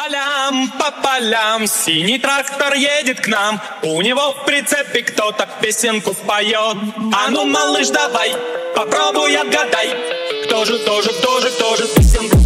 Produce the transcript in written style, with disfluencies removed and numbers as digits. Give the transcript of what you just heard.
по полям, синий трактор едет к нам. У него в прицепе кто-то песенку поет. А ну, малыш, давай, попробуй отгадай, кто же песенку